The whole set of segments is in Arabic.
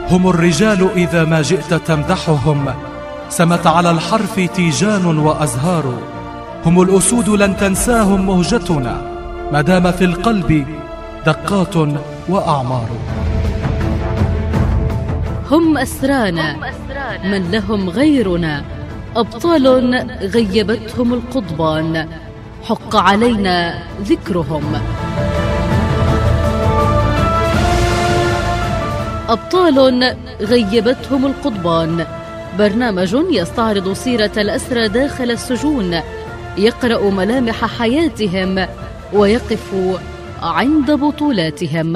هم الرجال إذا ما جئت تمدحهم سمت على الحرف تيجان وأزهار. هم الأسود لن تنساهم مهجتنا ما دام في القلب دقات وأعمار. هم أسرانا من لهم غيرنا، أبطال غيبتهم القضبان، حق علينا ذكرهم. أبطال غيبتهم القضبان، برنامج يستعرض سيرة الأسرى داخل السجون، يقرأ ملامح حياتهم ويقف عند بطولاتهم.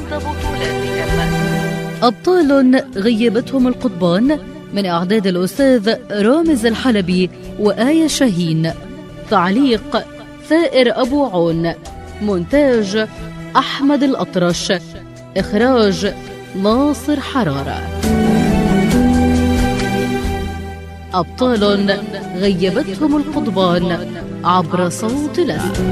أبطال غيبتهم القضبان، من إعداد الأستاذ رامز الحلبي وآية شاهين، تعليق ثائر أبو عون، مونتاج أحمد الأطرش، إخراج ناصر حرارة. أبطال غيبتهم القضبان عبر صوت الأسد.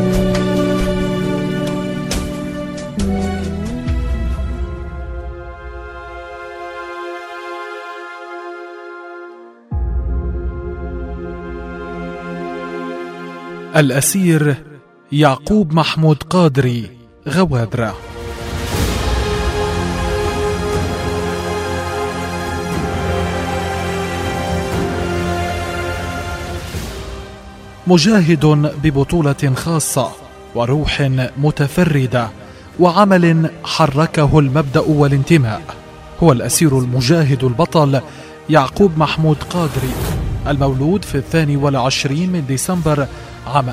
الأسير يعقوب محمود قادري، غوادرة. مجاهد ببطولة خاصة وروح متفردة وعمل حركه المبدأ والانتماء، هو الأسير المجاهد البطل يعقوب محمود قادري، المولود في 22 من ديسمبر عام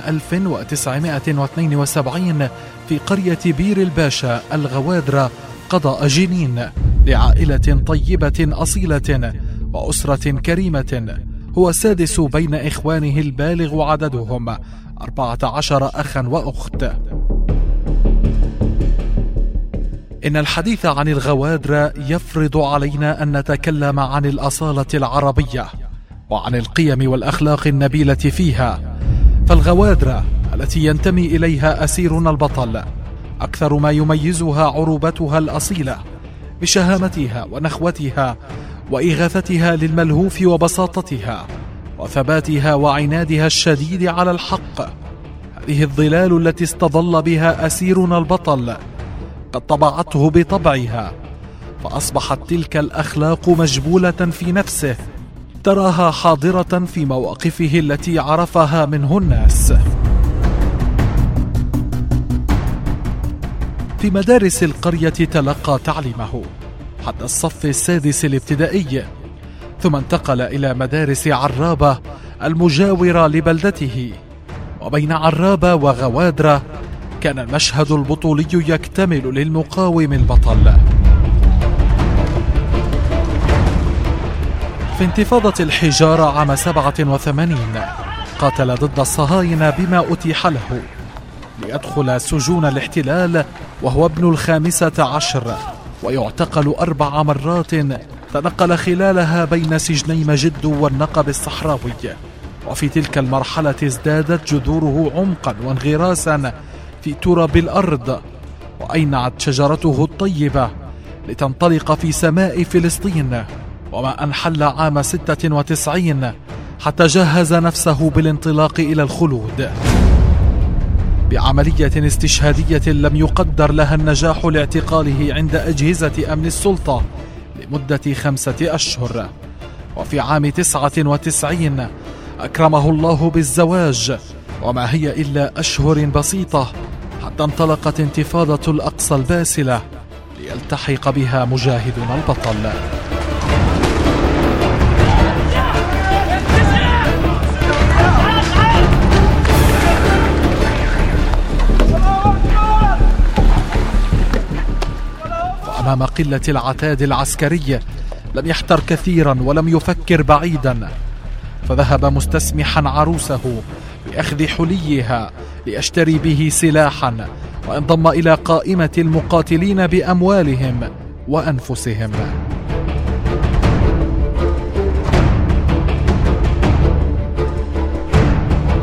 1972 في قرية بير الباشا الغوادرة قضاء جنين، لعائلة طيبة أصيلة وأسرة كريمة. هو السادس بين إخوانه البالغ عددهم 14 أخا وأخت. إن الحديث عن الغوادرة يفرض علينا أن نتكلم عن الأصالة العربية وعن القيم والأخلاق النبيلة فيها. فالغوادرة التي ينتمي إليها أسيرنا البطل أكثر ما يميزها عروبتها الأصيلة بشهامتها ونخوتها وإغاثتها للملهوف وبساطتها وثباتها وعنادها الشديد على الحق. هذه الظلال التي استظل بها أسيرنا البطل قد طبعته بطبعها، فأصبحت تلك الأخلاق مجبولة في نفسه، تراها حاضرة في مواقفه التي عرفها منه الناس. في مدارس القرية تلقى تعليمه حتى الصف السادس الابتدائي، ثم انتقل إلى مدارس عرابة المجاورة لبلدته. وبين عرابة وغوادرة كان المشهد البطولي يكتمل للمقاوم البطل. في انتفاضة الحجارة عام 87 قاتل ضد الصهاينة بما أتيح له، ليدخل سجون الاحتلال وهو ابن 15، ويعتقل 4 مرات تنقل خلالها بين سجني مجد والنقب الصحراوي. وفي تلك المرحلة ازدادت جذوره عمقا وانغراسا في تراب الأرض، وأينعت شجرته الطيبة لتنطلق في سماء فلسطين. وما أن حل عام 96 حتى جهز نفسه بالانطلاق إلى الخلود بعملية استشهادية لم يقدر لها النجاح لاعتقاله عند أجهزة أمن السلطة لمدة 5 أشهر. وفي عام 99 أكرمه الله بالزواج، وما هي إلا أشهر بسيطة حتى انطلقت انتفاضة الأقصى الباسلة ليلتحق بها مجاهدنا البطل. وأمام قلة العتاد العسكري لم يحتر كثيرا ولم يفكر بعيدا، فذهب مستسمحا عروسه بأخذ حليها ليشتري به سلاحا، وانضم إلى قائمة المقاتلين بأموالهم وأنفسهم.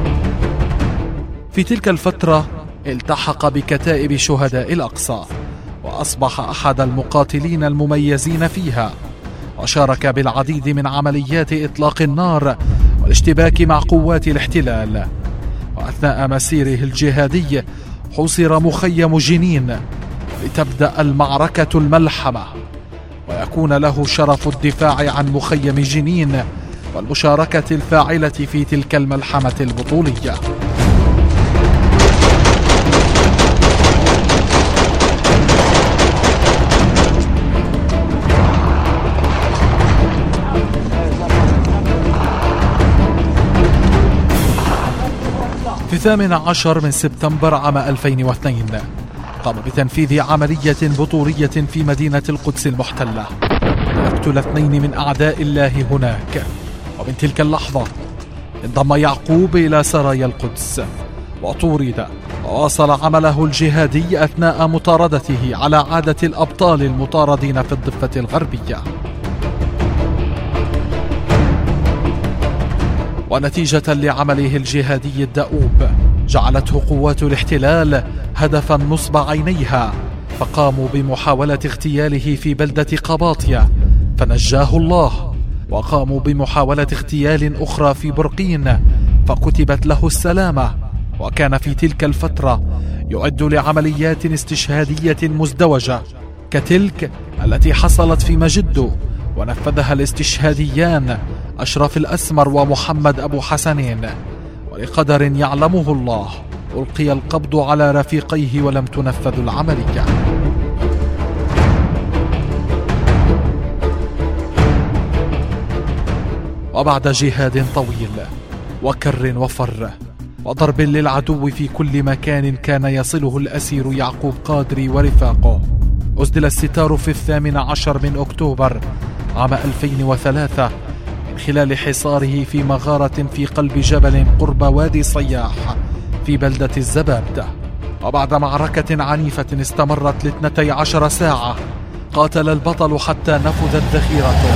في تلك الفترة التحق بكتائب شهداء الأقصى، وأصبح أحد المقاتلين المميزين فيها، وشارك بالعديد من عمليات إطلاق النار والاشتباك مع قوات الاحتلال. وأثناء مسيره الجهادي حوصر مخيم جنين لتبدأ المعركة الملحمة، ويكون له شرف الدفاع عن مخيم جنين والمشاركة الفاعلة في تلك الملحمة البطولية. في 18 من سبتمبر عام 2002 قام بتنفيذ عملية بطولية في مدينة القدس المحتلة ليقتل 2 من أعداء الله هناك. ومن تلك اللحظة انضم يعقوب إلى سرايا القدس وطورد، وواصل عمله الجهادي أثناء مطاردته على عادة الأبطال المطاردين في الضفة الغربية. ونتيجة لعمله الجهادي الدؤوب جعلته قوات الاحتلال هدفا نصب عينيها، فقاموا بمحاولة اغتياله في بلدة قباطية فنجاه الله، وقاموا بمحاولة اغتيال أخرى في برقين فكتبت له السلامة. وكان في تلك الفترة يعد لعمليات استشهادية مزدوجة كتلك التي حصلت في مجدو ونفذها الاستشهاديان أشرف الأسمر ومحمد أبو حسنين. ولقدر يعلمه الله ألقي القبض على رفيقيه ولم تنفذ العملية. وبعد جهاد طويل وكر وفر وضرب للعدو في كل مكان كان يصله الأسير يعقوب قادري ورفاقه، أسدل الستار في 18 من أكتوبر عام 2003 من خلال حصاره في مغارة في قلب جبل قرب وادي صياح في بلدة الزبابدة. وبعد معركة عنيفة استمرت ل12 ساعة قاتل البطل حتى نفذت ذخيرته.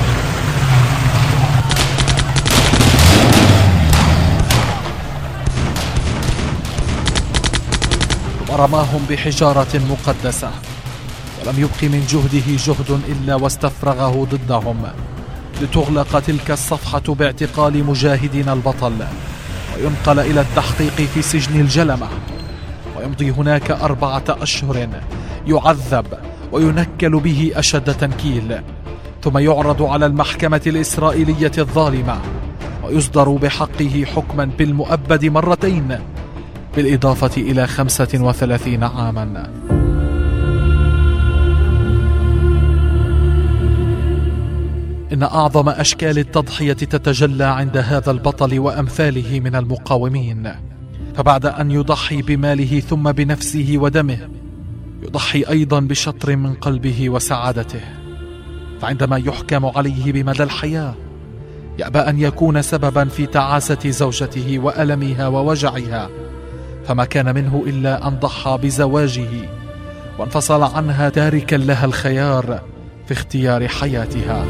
ورماهم بحجارة مقدسة، ولم يبق من جهده جهد إلا واستفرغه ضدهم لتغلق تلك الصفحة باعتقال مجاهدنا البطل وينقل إلى التحقيق في سجن الجلمة، ويمضي هناك 4 أشهر يعذب وينكل به أشد تنكيل، ثم يعرض على المحكمة الإسرائيلية الظالمة ويصدر بحقه حكما بالمؤبد 2 مرات بالإضافة إلى 35 عاما. إن أعظم أشكال التضحية تتجلى عند هذا البطل وأمثاله من المقاومين، فبعد أن يضحي بماله ثم بنفسه ودمه يضحي أيضا بشطر من قلبه وسعادته. فعندما يحكم عليه بمدى الحياة يأبى أن يكون سببا في تعاسة زوجته وألمها ووجعها، فما كان منه إلا أن ضحى بزواجه وانفصل عنها تاركا لها الخيار في اختيار حياتها.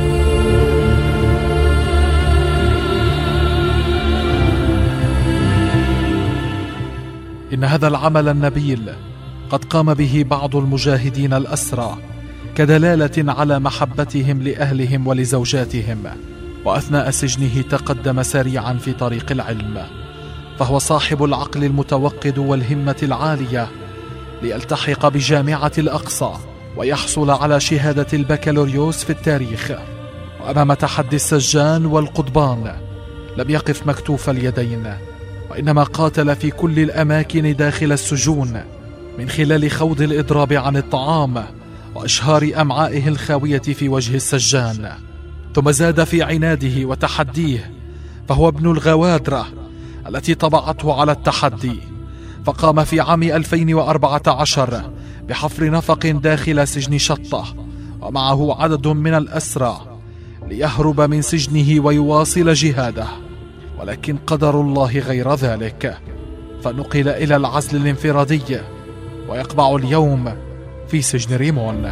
إن هذا العمل النبيل قد قام به بعض المجاهدين الأسرى كدلالة على محبتهم لأهلهم ولزوجاتهم، وأثناء سجنه تقدم سريعا في طريق العلم، فهو صاحب العقل المتوقد والهمة العالية ليلتحق بجامعة الأقصى ويحصل على شهادة البكالوريوس في التاريخ. وأمام تحدي السجان والقضبان لم يقف مكتوف اليدين، وإنما قاتل في كل الأماكن داخل السجون من خلال خوض الإضراب عن الطعام وإشهار أمعائه الخاوية في وجه السجان. ثم زاد في عناده وتحديه، فهو ابن الغوادرة التي طبعته على التحدي، فقام في عام 2014 بحفر نفق داخل سجن شطة ومعه عدد من الأسرى ليهرب من سجنه ويواصل جهاده، ولكن قدر الله غير ذلك، فنقل إلى العزل الانفرادي ويقبع اليوم في سجن ريمون.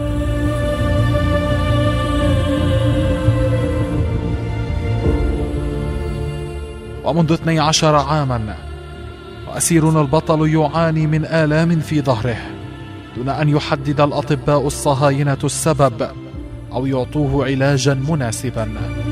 ومنذ 12 عاما وأسيرنا البطل يعاني من آلام في ظهره دون أن يحدد الأطباء الصهاينة السبب أو يعطوه علاجا مناسبا.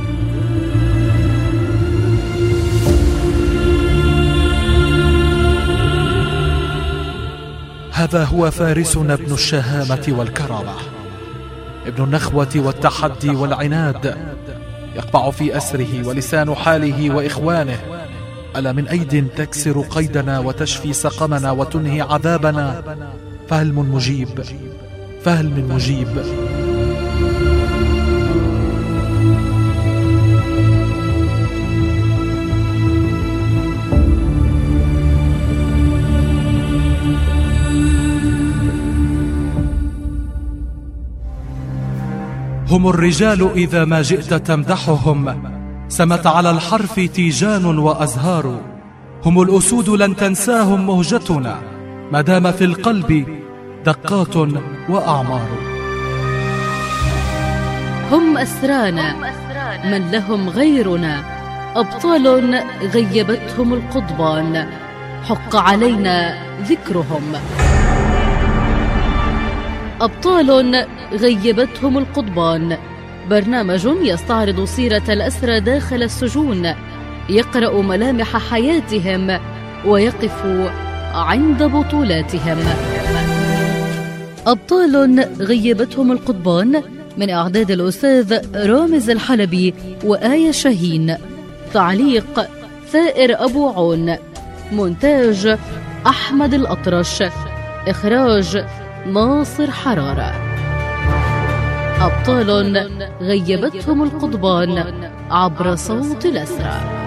هذا هو فارسنا ابن الشهامة والكرامة، ابن النخوة والتحدي والعناد، يقبع في أسره ولسان حاله وإخوانه. ألا من أيد تكسر قيدنا وتشفي سقمنا وتنهي عذابنا؟ فهل من مجيب؟ فهل من مجيب؟ هم الرجال إذا ما جئت تمدحهم، سمت على الحرف تيجان وأزهار. هم الأسود لن تنساهم مهجتنا، ما دام في القلب دقات وأعمار. هم أسرانا من لهم غيرنا، أبطال غيبتهم القضبان، حق علينا ذكرهم. أبطال غيبتهم القضبان، برنامج يستعرض سيرة الأسرى داخل السجون، يقرأ ملامح حياتهم ويقف عند بطولاتهم. أبطال غيبتهم القضبان، من إعداد الأستاذ رامز الحلبي وآية شاهين، تعليق ثائر أبو عون، مونتاج أحمد الأطرش، إخراج ناصر حرارة. أبطال غيبتهم القضبان عبر صوت الأسرى.